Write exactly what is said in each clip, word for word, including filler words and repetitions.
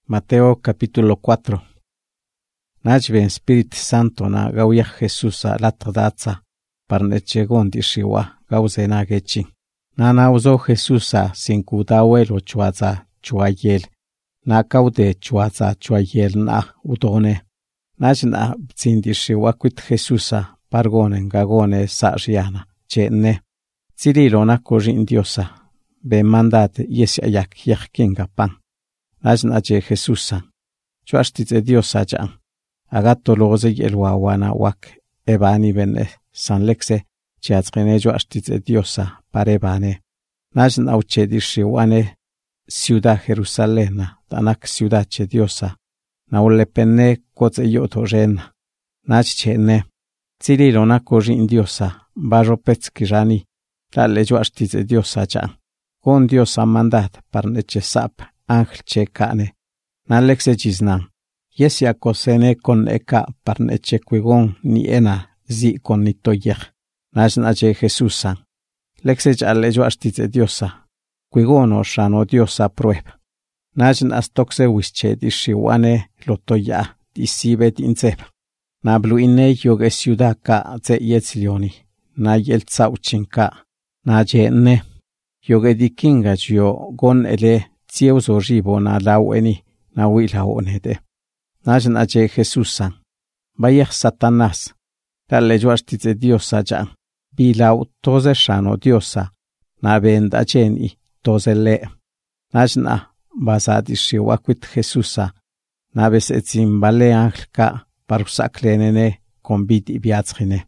Mateo capítulo cuatro. Nachben Espíritu Santo na gauya Jesús a latdaza parnechegon dishiwa gauzena gechin. Na nauzo Jesús a sinkudawelo chuaza chuayel. Na kaude chuaza chuayel na udone. Nachna bzindishiwa quit Jesús a pargonen gagone sariana chene. Cirilo na korin diosa. Be mandate yesyayak yakkinga pan. Nachna che Jesús a. Chuastitze diosa jan. Agato loze yelwawana wak ebani bene sanlekse chiatzgene chuastitze diosa parebane. Nachna auche dishiwane ciudad Jerusalena tanak ciudad che diosa. Naulepene kotze yotorena. Nachchene. Cirilo na korin diosa. Barro petskirani. La lejuastitze diosa jan. Con diosa mandat parneche sap ángel che kane. Nalekse jiznan. Yesia kosene con eka parneche kuigon ni ena zi con ni toyech. Nachna che Jesúsan. Lekse jale juastitze diosa. Kuigono shano diosa prueb. Nachna stokse wische dishiwane lotoya disibe dinzeb. Nablu ine yoge ciudad ka ze yetzlioni. Na yeltsauchinka. Na jene. Yoge dikinga jio gon ele tieuzo ribo na laueni na wilaonede. Nachna che Jesúsan. Bayech Satanás. Dale juastitze diosa jan. Bilau toze shano diosa. Na benda jeni toze le. Nachna basadishiwa quit Jesúsa. Na besetzin bale ángel ka parusaklenene con bit biatzgine.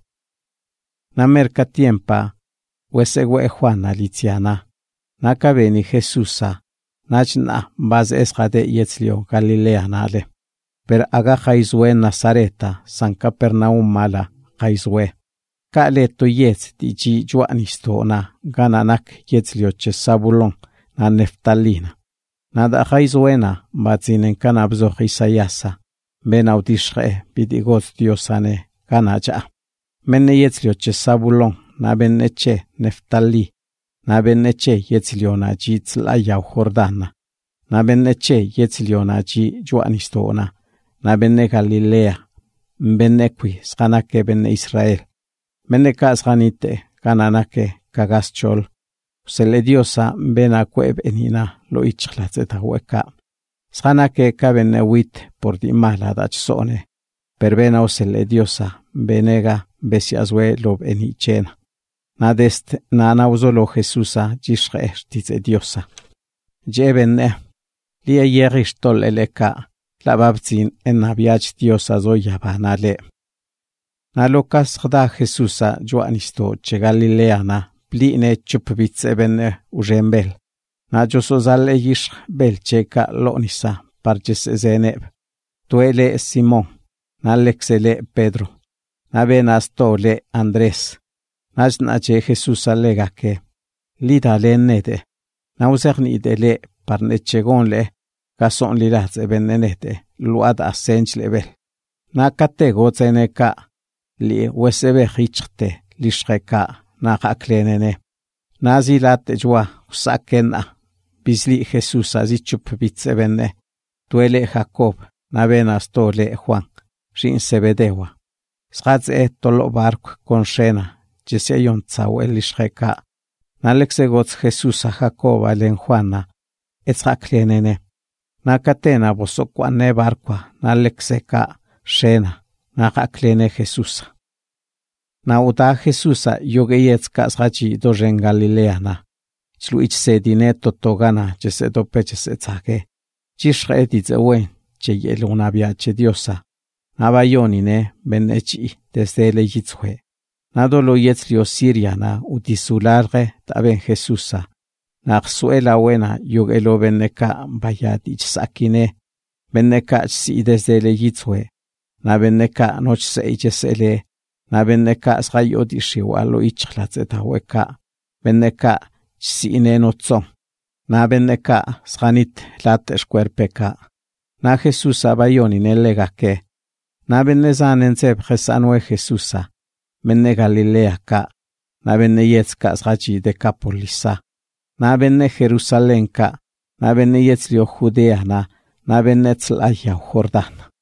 Na merca tiempa. Wesegue Juana Litiana. Naka beni Jesúsa. Nachna baz esjade yetzlio Galilea nale. Per aga jaizwe Nazareta san Capernaum mala jaizwe. Ka le to yetz di ji juanisto na gananak yetzlio che Zabulon na Neftalina. Nada jaizwena batzinen kanabzo Isaiasa. Ben audishre bidigot diosane ganaja. Menne yetzlio che Zabulon na benneche Neftali. Na benneche yetzlio na ji tzlayaw Jordana. Na benneche yetzlio na ji juanistona. Na benne Galilea. Mbennekwi skanake benne Israel. Menneka skanite kananake kagaschol. Usele diosa mbena kweb enina lo ichlateta hueka. Skanake kabenne wit por di mala dachsone. Perbena usele diosa benega besiazwe lob enichena. Na dest na nauzolo Jesúsa jishre ertitze diosa. Jebenne. Lia yeristol eleka. La babzin en nabiach diosa zoya banale. Na lokas gda Jesúsa juanisto che Galileana. Pline chupbitze benne ujembel. Na josozale yish bel cheka lonisa parches zeneb. Tuele Simón. Na lexele Pedro. Na benasto le Andrés. Nachna che Jesús alega que lida le nete. Na usernide de le parnechegon le gason liraz ebenenete luad asench level. Na katego zeneka li usebe hichte lishreka na haklenene. Na zilate jua usakena bisli Jesús azichup bitzebene. Tuele Jacob na benasto le Juan shin sebedewa. Schatz e tolo barco con shena. Jeseyon tzawel ishreka. Nalekse gots Jesús a Jacoba len Juana. Etzaklenene. Na katena bosokwane barqua. Nalekse ka shena. Na haklene Jesús. Na uta Jesús a yogeyetzka srachi dojen Galileana. Chluich sedine totogana jesedo peches etzake. Chishre editzewen. Che yeluna biache diosa. Nabayonine benechi desde le yitzwe. Nado lo yetzlio Siriana udisularge taben Jesúsa. Naxuela buena yugelo beneka bayadich sakine. Beneka si desde le yitzwe. Na beneka noch seijesele. Na beneka srayodishiwalo ichlateta weka. Beneka si inenotzo. Na beneka sranit lateshkuerpeka. Na Jesúsa bayonine legake. Na benezanenzeb jesanwe Jesúsa. Menne Galilea ka. Na benne yetzka srachi Decapolisa. Na benne Jerusalem ka. Na benne yetzlio Judea na. na benetzla yaw Jordán.